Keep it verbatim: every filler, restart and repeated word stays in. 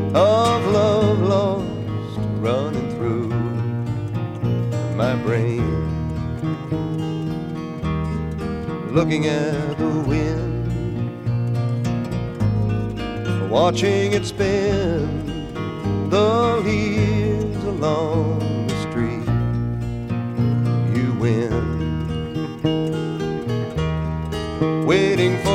of love lost running through my brain. Looking at the wind, watching it spin the leaves along the street. You win, waiting for